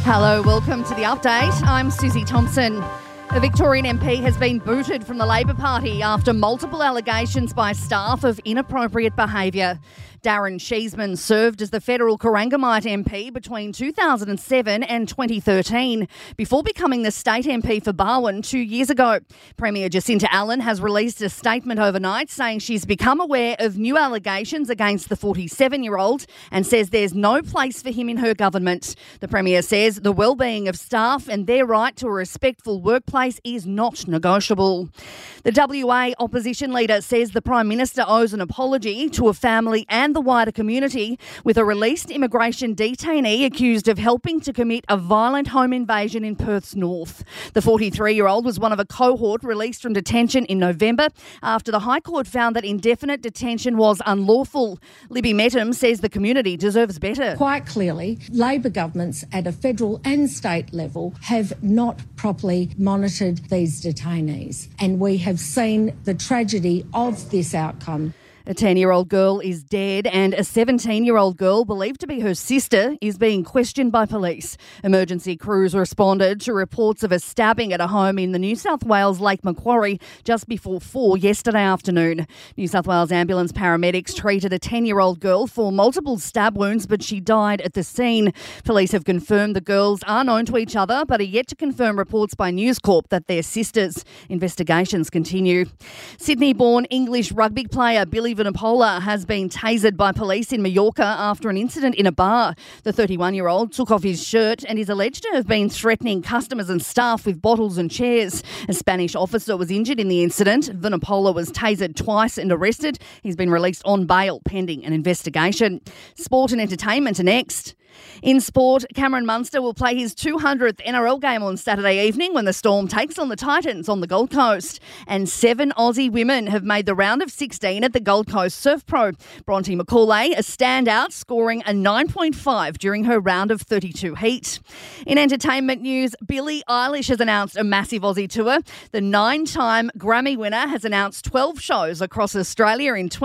Hello, welcome to the update. I'm Susie Thompson. A Victorian MP has been booted from the Labor Party after multiple allegations by staff of inappropriate behaviour. Darren Sheesman served as the federal Corangamite MP between 2007 and 2013 before becoming the state MP for Barwon 2 years ago. Premier Jacinta Allen has released a statement overnight saying she's become aware of new allegations against the 47-year-old and says there's no place for him in her government. The Premier says the well-being of staff and their right to a respectful workplace is not negotiable. The WA opposition leader says the Prime Minister owes an apology to a family and the wider community with a released immigration detainee accused of helping to commit a violent home invasion in Perth's north. The 43-year-old was one of a cohort released from detention in November after the High Court found that indefinite detention was unlawful. Libby Mettam says the community deserves better. Quite clearly, Labor governments at a federal and state level have not properly monitored these detainees, and we have seen the tragedy of this outcome. A 10-year-old girl is dead and a 17-year-old girl believed to be her sister is being questioned by police. Emergency crews responded to reports of a stabbing at a home in the New South Wales Lake Macquarie just before 4 yesterday afternoon. New South Wales ambulance paramedics treated a 10-year-old girl for multiple stab wounds, but she died at the scene. Police have confirmed the girls are known to each other, but are yet to confirm reports by News Corp that they're sisters. Investigations continue. Sydney-born English rugby player Billy Vunipola has been tasered by police in Mallorca after an incident in a bar. The 31-year-old took off his shirt and is alleged to have been threatening customers and staff with bottles and chairs. A Spanish officer was injured in the incident. Vunipola was tasered twice and arrested. He's been released on bail pending an investigation. Sport and entertainment are next. In sport, Cameron Munster will play his 200th NRL game on Saturday evening when the Storm takes on the Titans on the Gold Coast. And 7 Aussie women have made the round of 16 at the Gold Coast Surf Pro. Bronte McCauley, a standout, scoring a 9.5 during her round of 32 heat. In entertainment news, Billie Eilish has announced a massive Aussie tour. The 9-time Grammy winner has announced 12 shows across Australia in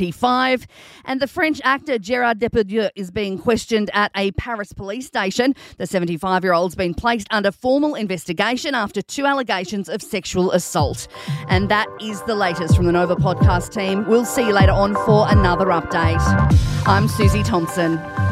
2025. And the French actor Gerard Depardieu is being questioned at a Paris police station. The 75-year-old's been placed under formal investigation after 2 allegations of sexual assault. And that is the latest from the Nova podcast team. We'll see you later on for another update. I'm Susie Thompson.